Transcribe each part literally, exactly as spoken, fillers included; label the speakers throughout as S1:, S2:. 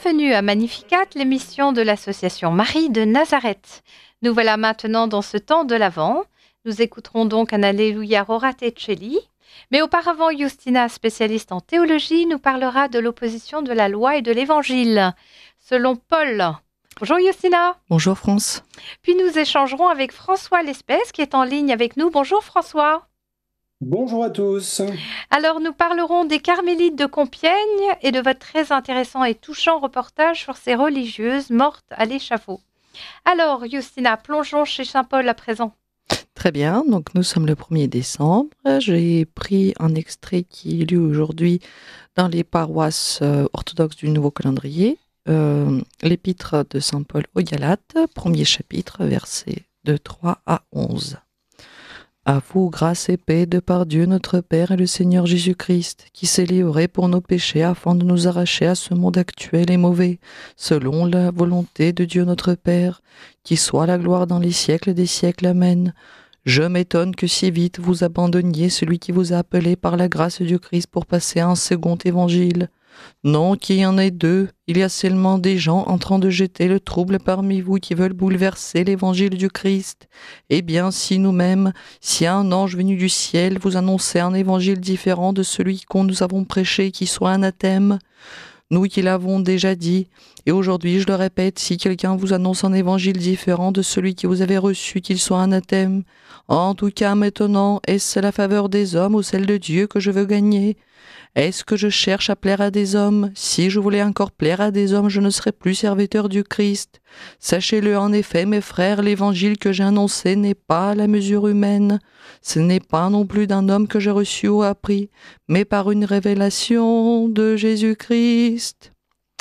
S1: Bienvenue à Magnificat, l'émission de l'association Marie de Nazareth. Nous voilà maintenant dans ce temps de l'Avent. Nous écouterons donc un Alléluia Rorate Celi. Mais auparavant, Justina, spécialiste en théologie, nous parlera de l'opposition de la loi et de l'Évangile, selon Paul. Bonjour Justina.
S2: Bonjour France.
S1: Puis nous échangerons avec François Lespès qui est en ligne avec nous. Bonjour François.
S3: Bonjour à tous.
S1: Alors nous parlerons des Carmélites de Compiègne et de votre très intéressant et touchant reportage sur ces religieuses mortes à l'échafaud. Alors Justina, plongeons chez Saint Paul à présent.
S2: Très bien, donc nous sommes le premier décembre. J'ai pris un extrait qui est lu aujourd'hui dans les paroisses euh, orthodoxes du nouveau calendrier, euh, l'épître de Saint Paul aux Galates, premier chapitre, versets de trois à onze. À vous, grâce et paix de par Dieu notre Père et le Seigneur Jésus-Christ, qui s'est livré pour nos péchés afin de nous arracher à ce monde actuel et mauvais, selon la volonté de Dieu notre Père, qui soit la gloire dans les siècles des siècles. Amen. Je m'étonne que si vite vous abandonniez celui qui vous a appelé par la grâce du Christ pour passer à un second évangile. Non, qu'il y en ait deux, il y a seulement des gens en train de jeter le trouble parmi vous qui veulent bouleverser l'évangile du Christ. Eh bien, si nous-mêmes, si un ange venu du ciel vous annonçait un évangile différent de celui qu'on nous avons prêché, qui soit anathème, nous qui l'avons déjà dit, et aujourd'hui je le répète, si quelqu'un vous annonce un évangile différent de celui que vous avez reçu, qu'il soit anathème, en tout cas maintenant, est-ce la faveur des hommes ou celle de Dieu que je veux gagner ? Est-ce que je cherche à plaire à des hommes ? Si je voulais encore plaire à des hommes, je ne serais plus serviteur du Christ. Sachez-le en effet, mes frères, l'évangile que j'ai annoncé n'est pas à la mesure humaine. Ce n'est pas non plus d'un homme que j'ai reçu ou appris, mais par une révélation de Jésus-Christ.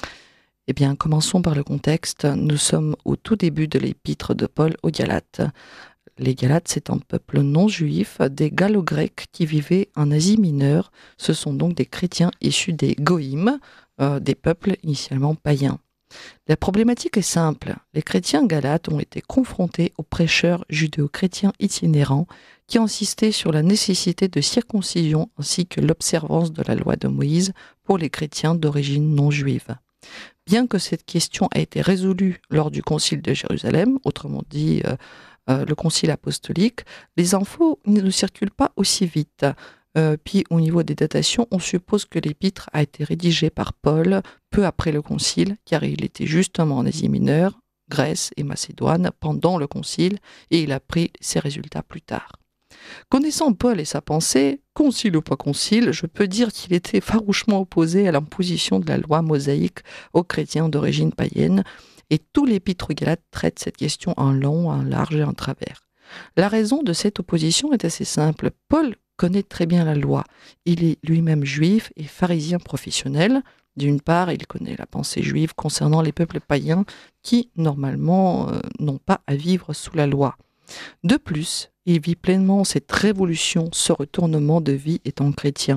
S2: Eh bien, commençons par le contexte. Nous sommes au tout début de l'épître de Paul aux Galates. Les Galates, c'est un peuple non-juif, des Gallo-Grecs qui vivaient en Asie mineure. Ce sont donc des chrétiens issus des Goïm, euh, des peuples initialement païens. La problématique est simple. Les chrétiens galates ont été confrontés aux prêcheurs judéo-chrétiens itinérants qui insistaient sur la nécessité de circoncision ainsi que l'observance de la loi de Moïse pour les chrétiens d'origine non-juive. Bien que cette question ait été résolue lors du concile de Jérusalem, autrement dit euh, euh, le concile apostolique, les infos ne circulent pas aussi vite. Euh, puis au niveau des datations, on suppose que l'épître a été rédigé par Paul peu après le concile, car il était justement en Asie mineure, Grèce et Macédoine pendant le concile, et il a pris ses résultats plus tard. Connaissant Paul et sa pensée, concile ou pas concile, je peux dire qu'il était farouchement opposé à l'imposition de la loi mosaïque aux chrétiens d'origine païenne, et tout l'épître aux Galates traite cette question en long, en large et en travers. La raison de cette opposition est assez simple. Paul connaît très bien la loi. Il est lui-même juif et pharisien professionnel. D'une part, il connaît la pensée juive concernant les peuples païens qui, normalement, euh, n'ont pas à vivre sous la loi. De plus, il vit pleinement cette révolution, ce retournement de vie étant chrétien.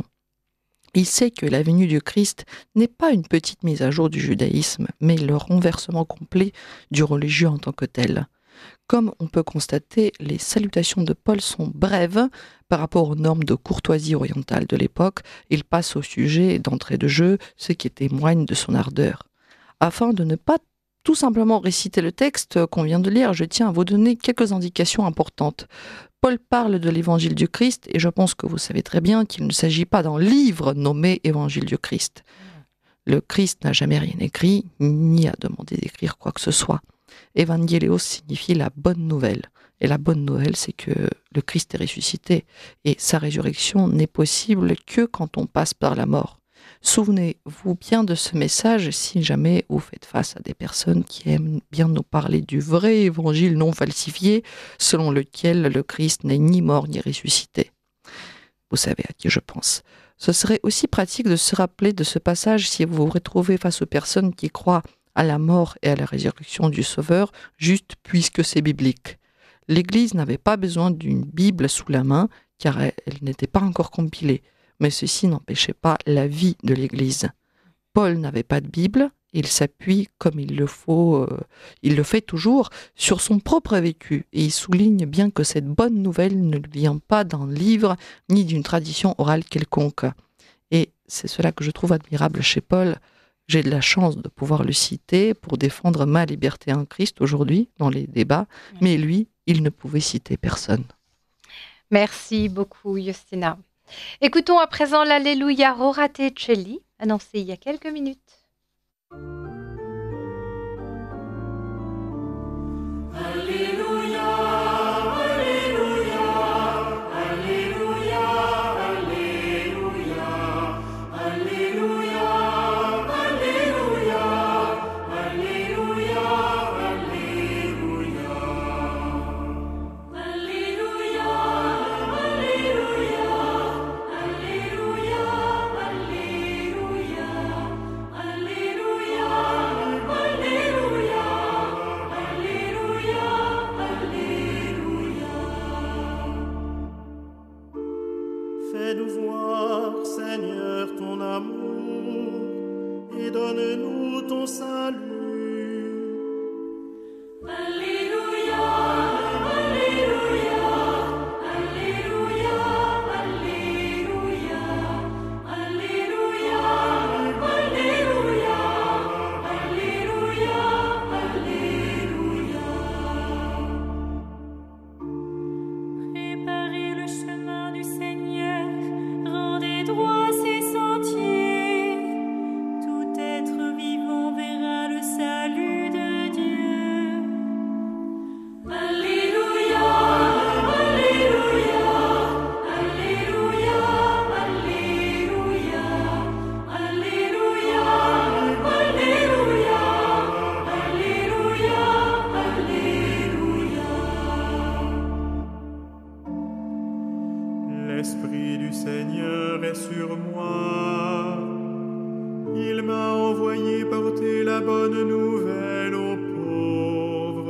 S2: Il sait que la venue du Christ n'est pas une petite mise à jour du judaïsme, mais le renversement complet du religieux en tant que tel. Comme on peut constater, les salutations de Paul sont brèves par rapport aux normes de courtoisie orientale de l'époque. Il passe au sujet d'entrée de jeu, ce qui témoigne de son ardeur. Afin de ne pas tout simplement réciter le texte qu'on vient de lire, je tiens à vous donner quelques indications importantes. Paul parle de l'évangile du Christ et je pense que vous savez très bien qu'il ne s'agit pas d'un livre nommé évangile du Christ. Le Christ n'a jamais rien écrit, ni a demandé d'écrire quoi que ce soit. Evangelios signifie la bonne nouvelle. Et la bonne nouvelle, c'est que le Christ est ressuscité et sa résurrection n'est possible que quand on passe par la mort. Souvenez-vous bien de ce message si jamais vous faites face à des personnes qui aiment bien nous parler du vrai évangile non falsifié, selon lequel le Christ n'est ni mort ni ressuscité. Vous savez à qui je pense. Ce serait aussi pratique de se rappeler de ce passage si vous vous retrouvez face aux personnes qui croient à la mort et à la résurrection du Sauveur, juste puisque c'est biblique. L'Église n'avait pas besoin d'une Bible sous la main, car elle, elle n'était pas encore compilée. Mais ceci n'empêchait pas la vie de l'Église. Paul n'avait pas de Bible, il s'appuie, comme il le faut, euh, il le fait toujours, sur son propre vécu, et il souligne bien que cette bonne nouvelle ne vient pas d'un livre, ni d'une tradition orale quelconque. Et c'est cela que je trouve admirable chez Paul, j'ai de la chance de pouvoir le citer pour défendre ma liberté en Christ aujourd'hui dans les débats, oui. Mais lui, il ne pouvait citer personne.
S1: Merci beaucoup, Justina. Écoutons à présent l'Alléluia Rorate Celi, annoncé il y a quelques minutes.
S4: Alléluia, Alléluia, Alléluia, Alléluia, Alléluia, Alléluia, Alléluia, Alléluia. Alléluia, Alléluia, Alléluia, Alléluia, Alléluia, Alléluia. Fais-nous voir, Seigneur, ton amour et donne-nous ton salut. Alléluia, Alléluia, Alléluia, Alléluia, Alléluia, Alléluia, Alléluia, Alléluia. Préparez le chemin du Seigneur, rendez droit ses sentiers. Tout être vivant verra le salut de Dieu. Alléluia, Alléluia, Alléluia, Alléluia, Alléluia, Alléluia, Alléluia, Alléluia. L'Esprit du Seigneur est sur moi. Il m'a envoyé porter la bonne nouvelle aux pauvres.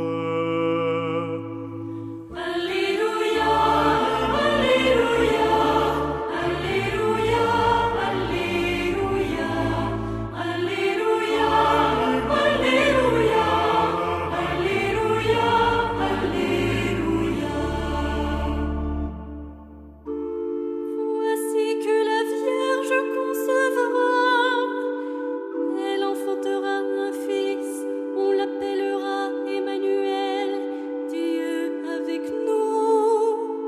S4: Alléluia, Alléluia, Alléluia, Alléluia, Alléluia, Alléluia, Alléluia, Alléluia. Voici que la Vierge concevra, elle enfantera un fils, on l'appellera Emmanuel, Dieu avec nous.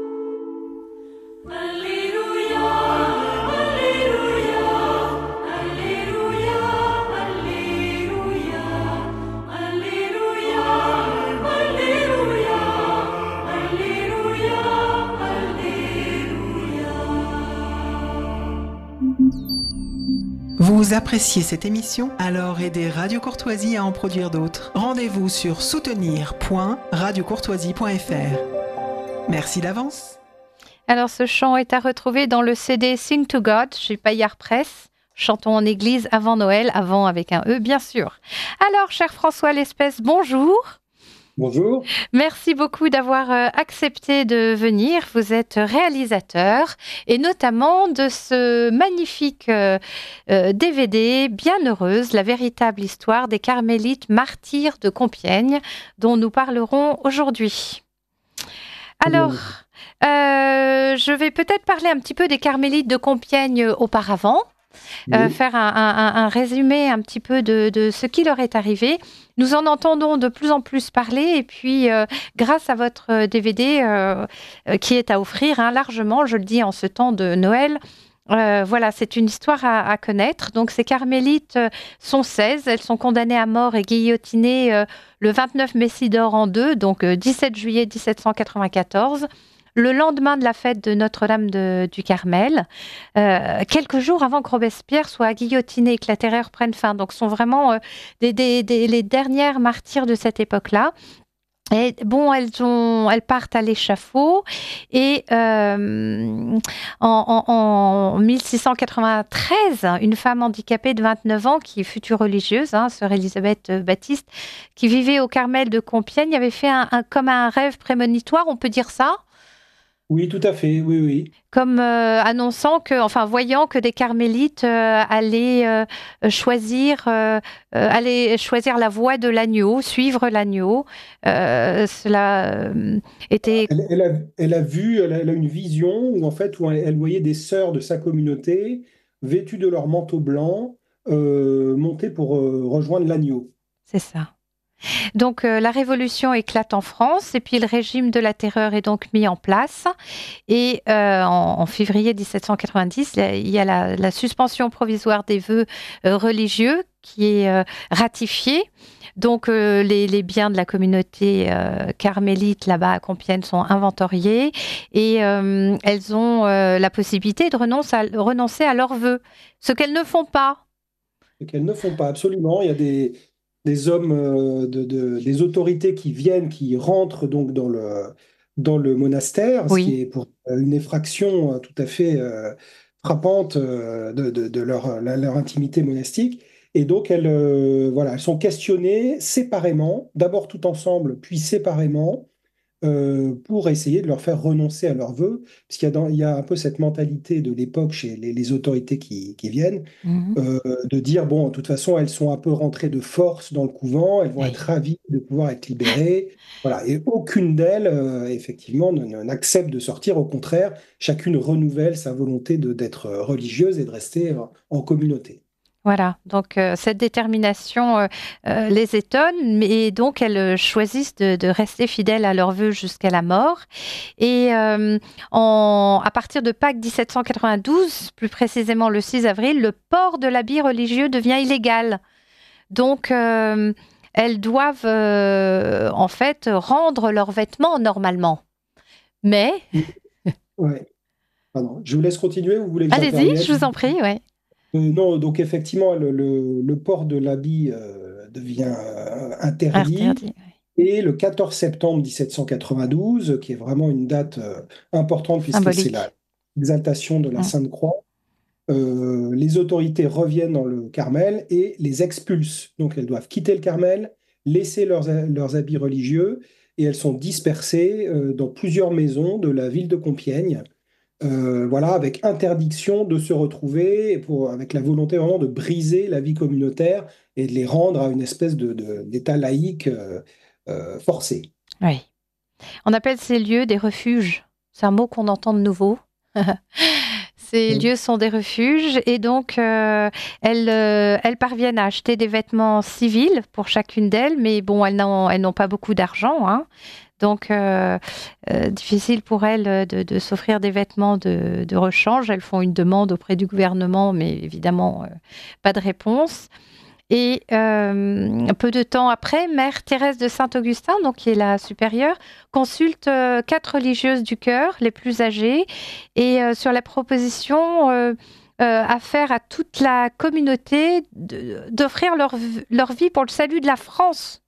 S4: Alléluia, Alléluia, Alléluia, Alléluia, Alléluia, Alléluia, Alléluia, Alléluia.
S5: Vous appréciez cette émission? Alors aidez Radio Courtoisie à en produire d'autres. Rendez-vous sur soutenir point radio courtoisie point f r. Merci d'avance.
S1: Alors ce chant est à retrouver dans le C D Sing to God chez Paillard Press. Chantons en église avant Noël, avant avec un E bien sûr. Alors cher François Lespèce, bonjour.
S3: Bonjour.
S1: Merci beaucoup d'avoir euh, accepté de venir. Vous êtes réalisateur et notamment de ce magnifique euh, euh, D V D Bienheureuse, la véritable histoire des carmélites martyrs de Compiègne, dont nous parlerons aujourd'hui. Alors, euh, je vais peut-être parler un petit peu des carmélites de Compiègne auparavant. Euh, oui. Faire un, un, un résumé un petit peu de, de ce qui leur est arrivé. Nous en entendons de plus en plus parler et puis euh, grâce à votre D V D euh, euh, qui est à offrir hein, largement, je le dis en ce temps de Noël, euh, voilà, c'est une histoire à, à connaître. Donc ces carmélites euh, sont seize, elles sont condamnées à mort et guillotinées euh, le vingt-neuf Messidor en deux, donc euh, dix-sept juillet dix-sept cent quatre-vingt-quatorze. Le lendemain de la fête de Notre-Dame de, du Carmel, euh, quelques jours avant que Robespierre soit guillotiné et que la terreur prenne fin. Donc, ce sont vraiment euh, des, des, des, les dernières martyrs de cette époque-là. Et bon, elles, ont, elles partent à l'échafaud et euh, en, en, en mille six cent quatre-vingt-treize, une femme handicapée de vingt-neuf ans qui est future religieuse, hein, sœur Élisabeth Baptiste, qui vivait au Carmel de Compiègne, avait fait un, un, comme un rêve prémonitoire, on peut dire ça ?
S3: Oui, tout à fait, oui, oui.
S1: Comme euh, annonçant que, enfin, voyant que des carmélites euh, allaient euh, choisir, euh, euh, allaient choisir la voie de l'agneau, suivre l'agneau. Euh, cela euh, était.
S3: Elle, elle, a, elle a vu, elle a, elle a une vision où en fait, où elle, elle voyait des sœurs de sa communauté vêtues de leur manteau blanc, euh, monter pour euh, rejoindre l'agneau.
S1: C'est ça. Donc euh, la révolution éclate en France et puis le régime de la terreur est donc mis en place. Et euh, en, en février dix-sept cent quatre-vingt-dix, il y a la, la suspension provisoire des vœux euh, religieux qui est euh, ratifiée. Donc euh, les, les biens de la communauté euh, carmélite là-bas à Compiègne sont inventoriés et euh, elles ont euh, la possibilité de renoncer à, renoncer à leurs vœux, ce qu'elles ne font pas.
S3: Et qu'elles ne font pas absolument. Il y a des, des hommes, euh, de, de- des autorités qui viennent, qui rentrent donc dans le, dans le monastère, ce qui
S1: Oui.
S3: est pour euh, une effraction euh, tout à fait euh, frappante euh, de, de- de leur, la- leur intimité monastique. Et donc, elles, euh, voilà, elles sont questionnées séparément, d'abord tout ensemble, puis séparément, euh, pour essayer de leur faire renoncer à leurs vœux, puisqu'il y a, dans- il y a un peu cette mentalité de l'époque chez les, les autorités qui, qui viennent,
S1: Mhm.
S3: euh, de dire, bon, de toute façon, elles sont un peu rentrées de force dans le couvent, elles vont être
S1: Oui.
S3: ravies de pouvoir être libérées. Voilà. Et aucune d'elles, euh, effectivement, ne- ne- n'accepte de sortir. Au contraire, chacune renouvelle sa volonté de, d'être euh, religieuse et de rester euh, en communauté.
S1: Voilà, donc euh, cette détermination euh, euh, les étonne, mais donc elles euh, choisissent de, de rester fidèles à leurs vœux jusqu'à la mort. Et euh, en, à partir de Pâques dix-sept cent quatre-vingt-douze, plus précisément le six avril, le port de l'habit religieux devient illégal. Donc euh, elles doivent euh, en fait rendre leurs vêtements normalement. Mais,
S3: Ouais. Pardon. Je vous laisse continuer, vous voulez que
S1: allez-y,
S3: j'intervienne?
S1: je vous en prie, ouais.
S3: Euh, non, donc effectivement, le, le- le port de l'habit euh, devient euh, interdit.
S1: Interdit.
S3: Et le quatorze septembre mille sept cent quatre-vingt-douze, qui est vraiment une date euh, importante puisque c'est
S1: Symbolique.
S3: la- l'exaltation de la
S1: Mm.
S3: Sainte Croix, euh, les autorités reviennent dans le Carmel et les expulsent. Donc elles doivent quitter le Carmel, laisser leurs, leurs habits religieux et elles sont dispersées euh, dans plusieurs maisons de la ville de Compiègne. Euh, voilà, avec interdiction de se retrouver, pour, avec la volonté vraiment de briser la vie communautaire et de les rendre à une espèce de, de- d'état laïque euh, euh, forcé.
S1: Oui. On appelle ces lieux des refuges. C'est un mot qu'on entend de nouveau. Ces
S3: Oui.
S1: lieux sont des refuges et donc euh, elles, euh, elles parviennent à acheter des vêtements civils pour chacune d'elles, mais bon, elles n'ont, elles n'ont pas beaucoup d'argent, hein. Donc euh, euh, difficile pour elles de, de s'offrir des vêtements de, de rechange. Elles font une demande auprès du gouvernement, mais évidemment euh, pas de réponse. Et euh, peu de temps après, Mère Thérèse de Saint-Augustin, donc qui est la supérieure, consulte euh, quatre religieuses du cœur, les plus âgées, et euh, sur la proposition euh, euh, à faire à toute la communauté de- d'offrir leur, leur vie pour le salut de la France.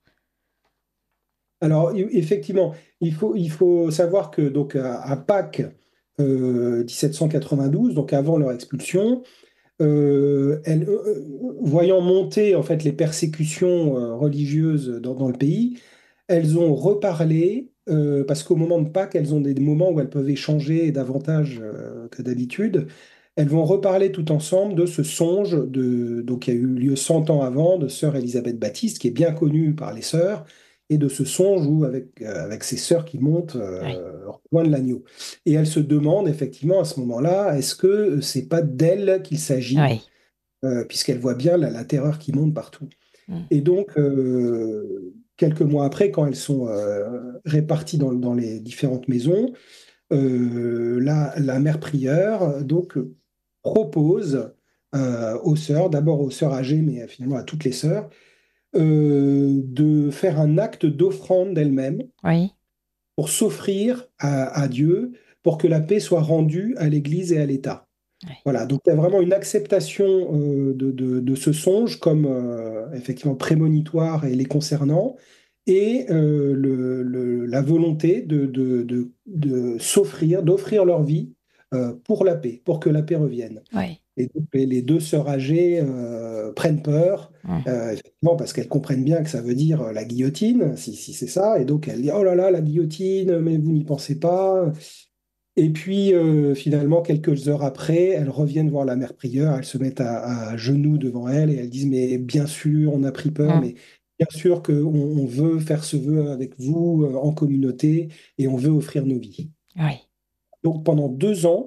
S3: Alors, e- effectivement, il faut, il faut savoir que donc, à, à Pâques euh, mille sept cent quatre-vingt-douze, donc avant leur expulsion, euh, elles, euh, euh, voyant monter en fait les persécutions euh, religieuses dans, dans le pays, elles ont reparlé, euh, parce qu'au moment de Pâques, elles ont des moments où elles peuvent échanger davantage euh, que d'habitude. Elles vont reparler tout ensemble de ce songe de, donc, qui a eu lieu cent ans avant, de sœur Élisabeth Baptiste, qui est bien connue par les sœurs, et de ce songe où, avec, euh, avec ses sœurs qui montent
S1: Oui.
S3: euh, rejoindre l'agneau. Et elles se demandent effectivement à ce moment-là, est-ce que c'est pas d'elles qu'il s'agit,
S1: Oui.
S3: euh, puisqu'elles voient bien la, la terreur qui monte partout.
S1: Mm.
S3: Et donc, euh, quelques mois après, quand elles sont euh, réparties dans, dans les différentes maisons, euh, la, la mère prieure donc, propose euh, aux sœurs, d'abord aux sœurs âgées, mais finalement à toutes les sœurs, euh, de faire un acte d'offrande d'elles-mêmes
S1: Oui.
S3: pour s'offrir à, à Dieu, pour que la paix soit rendue à l'Église et à l'État.
S1: Oui.
S3: Voilà, donc il y a vraiment une acceptation euh, de, de- de ce songe comme euh, effectivement prémonitoire et les concernant, et euh, le- le- la volonté de, de- de- de s'offrir, d'offrir leur vie euh, pour la paix, pour que la paix revienne.
S1: Oui.
S3: Et donc, les les deux sœurs âgées euh, prennent peur,
S1: Mm.
S3: euh, effectivement, parce qu'elles comprennent bien que ça veut dire euh, la guillotine, si, si c'est ça, et donc elles disent, oh là là, la guillotine, mais vous n'y pensez pas. Et puis, euh, finalement, quelques heures après, elles reviennent voir la mère prieure, elles se mettent à, à genoux devant elle et elles disent, mais bien sûr, on a pris peur,
S1: Mm.
S3: mais bien sûr qu'on on veut faire ce vœu avec vous euh, en communauté et on veut offrir nos vies.
S1: Oui.
S3: Donc, pendant deux ans,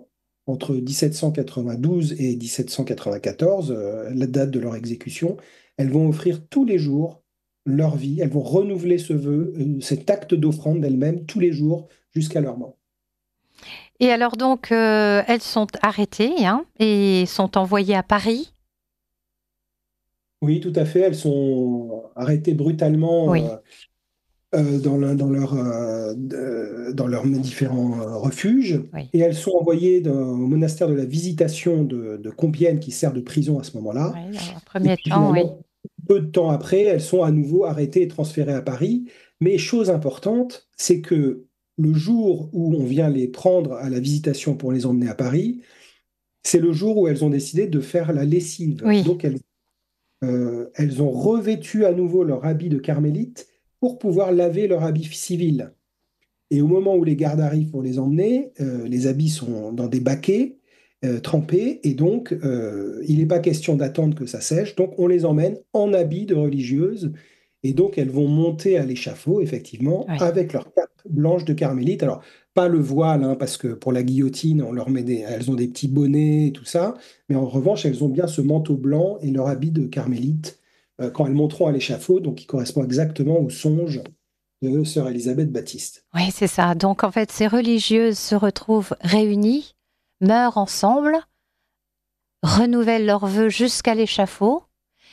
S3: entre dix-sept cent quatre-vingt-douze et dix-sept cent quatre-vingt-quatorze, euh, la date de leur exécution, elles vont offrir tous les jours leur vie, elles vont renouveler ce vœu, euh, cet acte d'offrande d'elles-mêmes tous les jours jusqu'à leur mort.
S1: Et alors donc, euh, elles sont arrêtées hein, et sont envoyées à Paris.
S3: Oui, tout à fait, elles sont arrêtées brutalement
S1: Oui,
S3: euh, euh, dans, le- dans, leur, euh, de- dans leurs différents euh, refuges,
S1: oui,
S3: et elles sont envoyées dans- au monastère de la Visitation de, de Compiègne, qui sert de prison à ce moment-là.
S1: oui, dans un
S3: Et
S1: premier
S3: puis
S1: temps, oui.
S3: finalement, peu de temps après, elles sont à nouveau arrêtées et transférées à Paris. Mais chose importante, c'est que le jour où on vient les prendre à la Visitation pour les emmener à Paris, c'est le jour où elles ont décidé de faire la lessive.
S1: Oui,
S3: Donc elles, euh, elles ont revêtu à nouveau leur habit de carmélite pour pouvoir laver leur habit civil. Et au moment où les gardes arrivent pour les emmener, euh, les habits sont dans des baquets euh, trempés, et donc euh, il n'est pas question d'attendre que ça sèche. Donc on les emmène en habits de religieuses, et donc elles vont monter à l'échafaud, effectivement,
S1: oui.
S3: avec leur cape blanche de carmélite. Alors, pas le voile, hein, parce que pour la guillotine, on leur met des, elles ont des petits bonnets et tout ça, mais en revanche, elles ont bien ce manteau blanc et leur habit de carmélite euh, quand elles monteront à l'échafaud, donc qui correspond exactement au songe de sœur Élisabeth Baptiste.
S1: Oui, c'est ça. Donc en fait, ces religieuses se retrouvent réunies, meurent ensemble, renouvellent leurs vœux jusqu'à l'échafaud.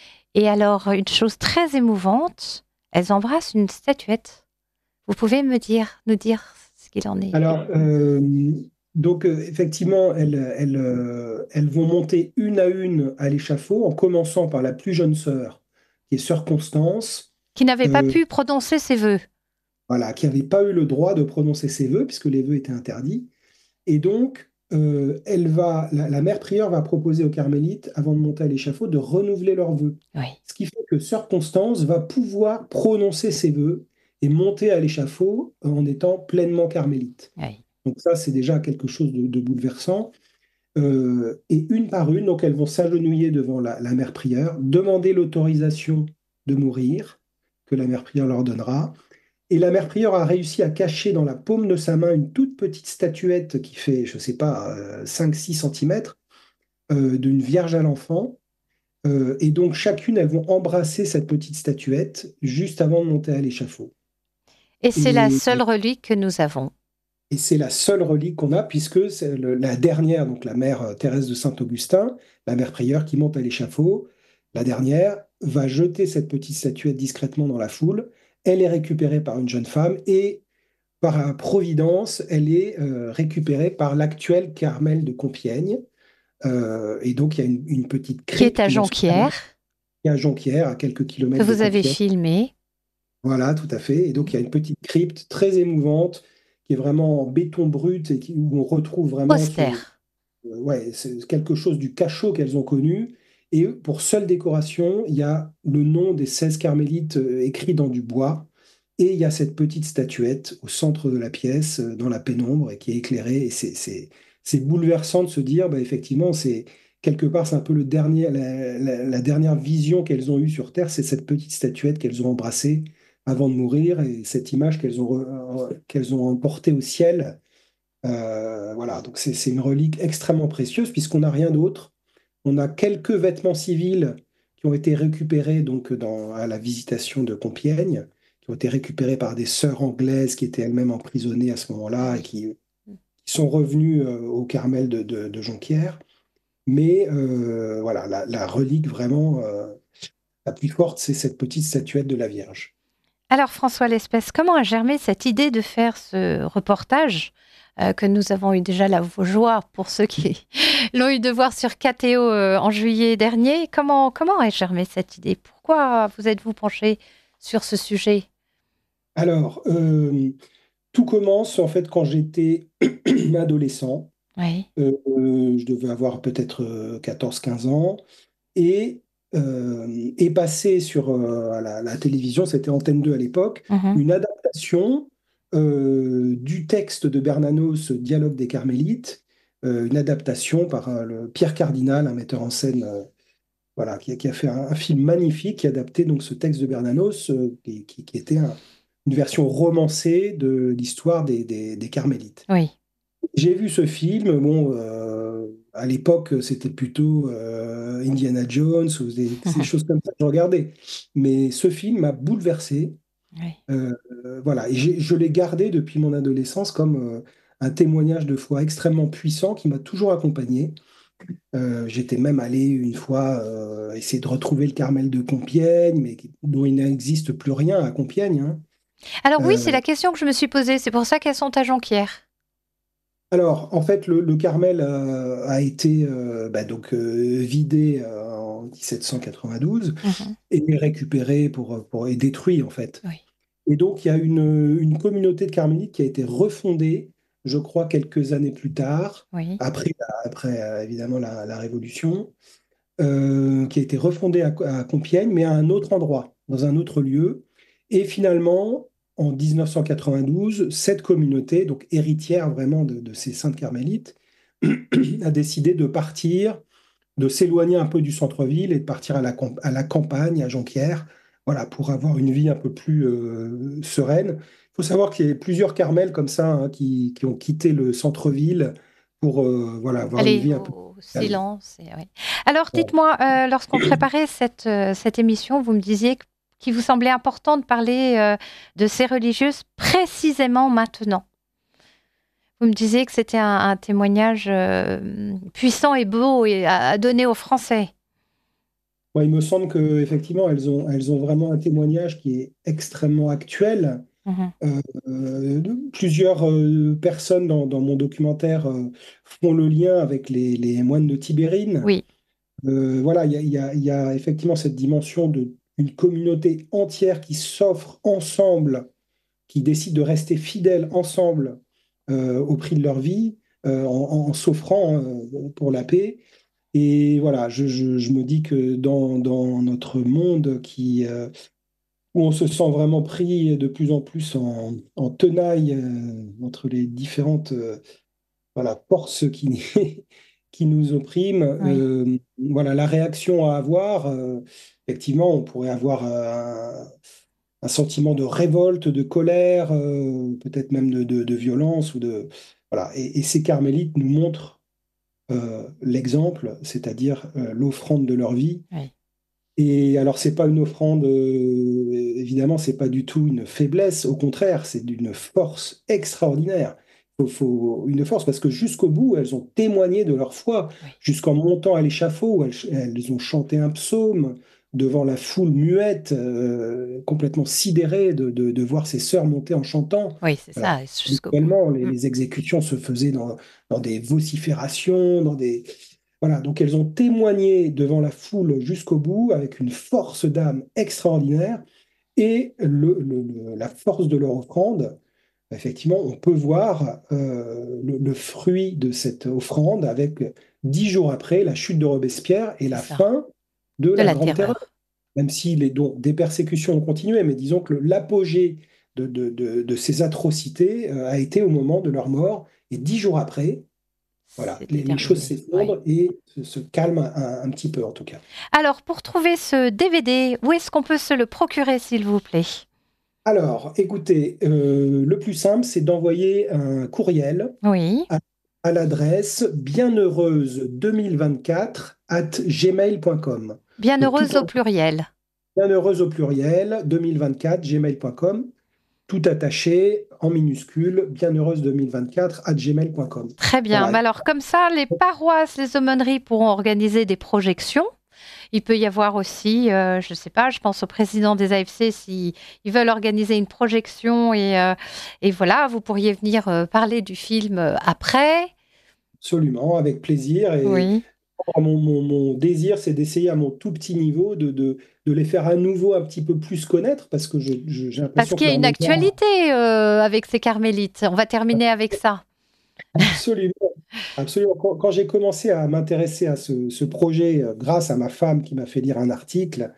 S1: Et alors, une chose très émouvante, elles embrassent une statuette. Vous pouvez me dire, nous dire ce qu'il en est?
S3: Alors, euh, donc euh, effectivement, elles, elles, euh, elles vont monter une à une à l'échafaud, en commençant par la plus jeune sœur, qui est sœur Constance,
S1: Qui n'avait pas
S3: euh,
S1: pu prononcer ses vœux.
S3: voilà, qui n'avait pas eu le droit de prononcer ses vœux, puisque les vœux étaient interdits. Et donc, euh, elle va, la, la mère prieure va proposer aux carmélites, avant de monter à l'échafaud, de renouveler leurs vœux.
S1: Oui,
S3: Ce qui fait que sœur Constance va pouvoir prononcer ses vœux et monter à l'échafaud en étant pleinement carmélite.
S1: oui.
S3: Donc ça, c'est déjà quelque chose de, de bouleversant. Euh, et une par une, donc elles vont s'agenouiller devant la, la mère prieure, demander l'autorisation de mourir, que la mère prieure leur donnera. Et la mère prieure a réussi à cacher dans la paume de sa main une toute petite statuette qui fait, je ne sais pas, euh, cinq six centimètres, euh, d'une Vierge à l'enfant. Euh, et donc chacune, elles vont embrasser cette petite statuette juste avant de monter à l'échafaud.
S1: Et c'est la
S3: Et,
S1: seule relique que nous avons.
S3: et c'est la seule relique qu'on a, puisque c'est le- la dernière, donc la mère euh, Thérèse de Saint-Augustin, la mère prieure qui monte à l'échafaud, la dernière va jeter cette petite statuette discrètement dans la foule. Elle est récupérée par une jeune femme, et par euh, providence, elle est euh, récupérée par l'actuel Carmel de Compiègne. Euh, et donc il y a une, une petite
S1: Qui est à
S3: crypte dans ce Carmel,
S1: Jonquière,
S3: qui est à Jonquière, à quelques
S1: que
S3: kilomètres de
S1: vous avez
S3: Compiègne.
S1: filmé.
S3: Voilà, tout à fait. Et donc, il y a une petite crypte très émouvante qui est vraiment en béton brut et qui- où on retrouve vraiment ce,
S1: Austère.
S3: euh, ouais, c'est quelque chose du cachot qu'elles ont connu. Et pour seule décoration, il y a le nom des seize carmélites euh, écrit dans du bois. Et il y a cette petite statuette au centre de la pièce, euh, dans la pénombre, et qui est éclairée. Et c'est c'est- c'est bouleversant de se dire, bah, effectivement, c'est quelque part, c'est un peu le dernier, la, la- la dernière vision qu'elles ont eue sur Terre, c'est cette petite statuette qu'elles ont embrassée avant de mourir, et cette image qu'elles ont, re- qu'elles ont emportée au ciel. Euh, voilà, donc c'est c'est une relique extrêmement précieuse, puisqu'on n'a rien d'autre. On a quelques vêtements civils qui ont été récupérés donc dans, à la Visitation de Compiègne, qui ont été récupérés par des sœurs anglaises qui étaient elles-mêmes emprisonnées à ce
S1: Ah
S3: moment-là et
S1: oui.
S3: qui, qui sont revenues euh, au Carmel de, de- de Jonquière. Mais euh, voilà, la, la relique vraiment euh, la plus forte, c'est cette petite statuette de la Vierge.
S1: Alors François Lespèce, comment a germé cette idée de faire ce reportage euh, que nous avons eu déjà la joie pour ceux qui l'ont eu de voir sur K T O euh, en juillet dernier? Comment, comment a germé cette idée? Pourquoi vous êtes-vous penché sur ce sujet?
S3: Alors, euh, tout commence en fait quand j'étais adolescent.
S1: Oui.
S3: Euh, euh, je devais avoir peut-être euh, quatorze quinze ans. Et euh, est passé sur euh, à la, la télévision, c'était Antenne deux à l'époque,
S1: Mhm.
S3: une adaptation euh, du texte de Bernanos, Dialogue des Carmélites, euh, une adaptation par euh, le Pierre Cardinal, un metteur en scène euh, voilà, qui, a qui a fait un, un film magnifique qui adaptait donc ce texte de Bernanos, euh, qui, qui- qui était un- une version romancée de l'histoire des, des- des Carmélites.
S1: Oui.
S3: J'ai vu ce film, bon, euh, à l'époque, c'était plutôt euh, Indiana Jones ou des, ces choses comme ça que je regardais. Mais ce film m'a bouleversé.
S1: Oui.
S3: Euh, euh, voilà, et j'ai- je l'ai gardé depuis mon adolescence comme euh, un témoignage de foi extrêmement puissant qui m'a toujours accompagné. Euh, j'étais même allé une fois euh, essayer de retrouver le Carmel de Compiègne, mais qui- dont il n'existe plus rien à Compiègne, hein.
S1: Alors oui, c'est
S3: Euh,
S1: la question que je me suis posée. C'est pour ça qu'elles sont à Jonquière.
S3: alors, en fait, le, le Carmel euh, a été euh, bah, donc, euh, vidé euh, en dix-sept cent quatre-vingt-douze
S1: Mhm.
S3: et récupéré pour, pour, et détruit, en fait.
S1: Oui.
S3: Et donc, il y a une, une communauté de carmélites qui a été refondée, je crois, quelques années plus tard,
S1: Oui.
S3: après, après euh, évidemment la, la Révolution, euh, qui a été refondée à, à Compiègne, mais à un autre endroit, dans un autre lieu. Et finalement, en mille neuf cent quatre-vingt-douze, cette communauté, donc héritière vraiment de, de ces saintes carmélites, a décidé de partir, de s'éloigner un peu du centre-ville et de partir à la, camp- à la campagne, à Jonquière, voilà, pour avoir une vie un peu plus euh, sereine. Il faut savoir qu'il y a plusieurs Carmels comme ça hein, qui, qui ont quitté le centre-ville pour euh, voilà, avoir une
S1: Allez,
S3: vie un peu
S1: au, au
S3: plus calme.
S1: silence. Et- oui. Alors,
S3: Voilà.
S1: dites-moi, euh, lorsqu'on préparait cette, euh, cette émission, vous me disiez que- qu'il vous semblait important de parler euh, de ces religieuses précisément maintenant. Vous me disiez que c'était un, un témoignage euh, puissant et beau et à, à donner aux Français.
S3: Ouais, il me semble qu'effectivement, elles ont, elles ont vraiment un témoignage qui est extrêmement actuel.
S1: Mhm.
S3: Euh, euh, de- plusieurs euh, personnes dans, dans mon documentaire euh, font le lien avec les, les moines de Tibérine.
S1: Oui,
S3: Euh, voilà, il y a, il y a- il y a effectivement cette dimension de une communauté entière qui s'offre ensemble, qui décide de rester fidèles ensemble euh, au prix de leur vie, euh, en, en s'offrant euh, pour la paix. Et voilà, je, je- je me dis que dans, dans notre monde qui, euh, où on se sent vraiment pris de plus en plus en, en tenaille euh, entre les différentes euh, voilà, forces qui, qui nous oppriment,
S1: oui,
S3: euh, voilà, la réaction à avoir, euh, effectivement, on pourrait avoir un, un sentiment de révolte, de colère, euh, peut-être même de, de- de violence. Ou de, voilà. Et, et ces carmélites nous montrent euh, l'exemple, c'est-à-dire euh, l'offrande de leur vie.
S1: oui.
S3: Et alors, c'est pas une offrande, euh, évidemment, c'est pas du tout une faiblesse, au contraire, c'est d'une force extraordinaire. Faut, faut une force parce que jusqu'au bout, elles ont témoigné de leur foi,
S1: Oui.
S3: jusqu'en montant à l'échafaud, où elles, elles ont chanté un psaume devant la foule muette, euh, complètement sidérée de, de- de voir ses sœurs monter en chantant.
S1: Oui, c'est
S3: Alors,
S1: ça, jusqu'au bout.
S3: habituellement, les,
S1: Mm.
S3: les exécutions se faisaient dans, dans des vociférations, dans des voilà, donc elles ont témoigné devant la foule jusqu'au bout avec une force d'âme extraordinaire et le- le- le- la force de leur offrande. Effectivement, on peut voir euh, le, le fruit de cette offrande avec dix jours après la chute de Robespierre et
S1: C'est
S3: la
S1: ça.
S3: fin de
S1: De
S3: la
S1: la
S3: Grande Terreur.
S1: terreur.
S3: Même si les, donc, des persécutions ont continué, mais disons que le- l'apogée de, de- de- de ces atrocités euh, a été au moment de leur mort et dix jours après. Voilà,
S1: C'était
S3: les, les choses
S1: terminé. Oui.
S3: s'effondrent et se, se calment un, un petit peu en tout cas.
S1: Alors, pour trouver ce D V D, où est-ce qu'on peut se le procurer, s'il vous plaît?
S3: Alors, écoutez, euh, le plus simple, c'est d'envoyer un courriel
S1: Oui.
S3: à, à l'adresse bienheureuse deux mille vingt-quatre arobase gmail point com. Donc, tout
S1: Bienheureuse au
S3: en
S1: pluriel.
S3: bienheureuse au pluriel, deux mille vingt-quatre gmail point com, tout attaché en minuscule, bienheureuse deux mille vingt-quatre arobase gmail point com.
S1: Très bien.
S3: Voilà.
S1: Mais alors, comme ça, les paroisses, les aumôneries pourront organiser des projections. Il peut y avoir aussi, euh, je ne sais pas, je pense au président des A F C, s'ils ils veulent organiser une projection et, euh, et voilà, vous pourriez venir euh, parler du film euh, après.
S3: Absolument, avec plaisir. Et
S1: Oui.
S3: mon, mon- mon désir, c'est d'essayer à mon tout petit niveau de, de, de les faire à nouveau un petit peu plus connaître parce que je- je- j'ai
S1: Parce
S3: l'impression
S1: qu'il
S3: que
S1: y a
S3: leur
S1: une
S3: mémoire.
S1: actualité euh, avec ces carmélites. On va terminer avec ça.
S3: Absolument. Absolument. Quand, quand j'ai commencé à m'intéresser à ce, ce projet, euh, grâce à ma femme qui m'a fait lire un article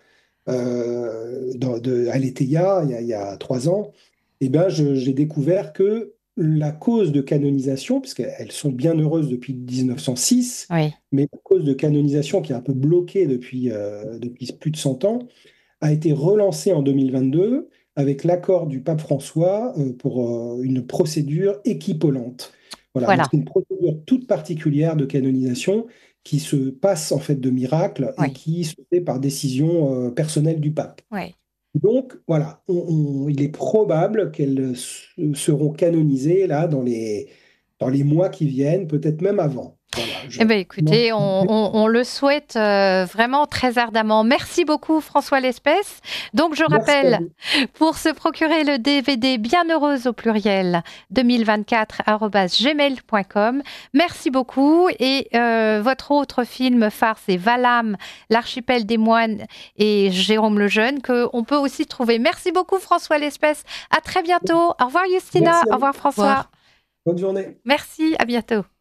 S3: euh, dans- de, à l'E T I A, il y a, il y a trois ans, eh ben, je- j'ai découvert que la cause de canonisation, puisqu'elles sont bien heureuses depuis mille neuf cent six,
S1: Oui.
S3: mais la cause de canonisation qui est un peu bloquée depuis, euh, depuis plus de cent ans, a été relancée en deux mille vingt-deux avec l'accord du pape François euh, pour euh, une procédure équivalente. Voilà,
S1: Voilà.
S3: donc c'est une procédure toute particulière de canonisation qui se passe en fait de miracle et
S1: Oui.
S3: qui se fait par décision euh, personnelle du pape.
S1: Oui.
S3: Donc voilà, on- on- il est probable qu'elles s- seront canonisées là dans les, dans les mois qui viennent, peut-être même avant. Voilà, je-
S1: Eh bien, écoutez, on, on- on le souhaite euh, vraiment très ardemment. Merci beaucoup, François Lespèce. Donc, je
S3: Merci à
S1: rappelle,
S3: vous.
S1: pour se procurer le D V D Bienheureuse au pluriel deux mille vingt-quatre arobase gmail point com. Merci beaucoup. Et euh, votre autre film phare, c'est Valam, l'archipel des moines et Jérôme Lejeune, qu'on peut aussi trouver. Merci beaucoup, François Lespèce. À très bientôt. Au revoir, Justina.
S3: Merci à
S1: Au
S3: vous.
S1: revoir,
S2: Au
S1: François.
S2: revoir.
S3: Bonne journée.
S1: Merci. À bientôt.